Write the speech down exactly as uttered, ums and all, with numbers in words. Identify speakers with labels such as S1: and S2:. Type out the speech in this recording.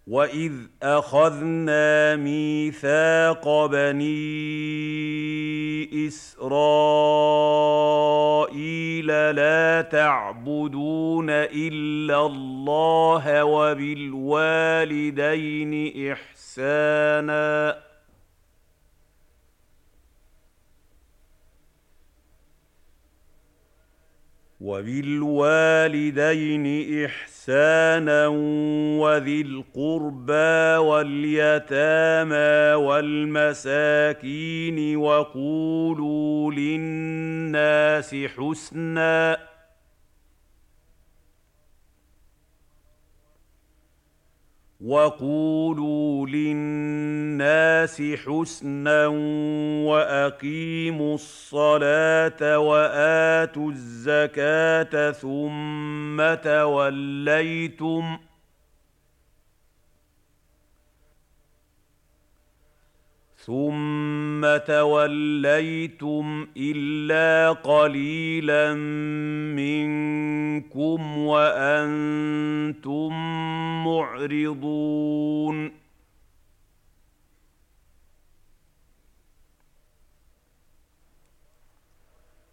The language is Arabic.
S1: وَإِذْ أَخَذْنَا مِيثَاقَ بَنِي إِسْرَائِيلَ لَا تَعْبُدُونَ إِلَّا اللَّهَ وَبِالْوَالِدَيْنِ إِحْسَانًا وبالوالدين إحسانا وذي القربى واليتامى والمساكين وقولوا للناس حسنا وقولوا للناس حسنا وأقيموا الصلاة وآتوا الزكاة ثم توليتم ثم توليتم إلا قليلا منكم وأنتم معرضون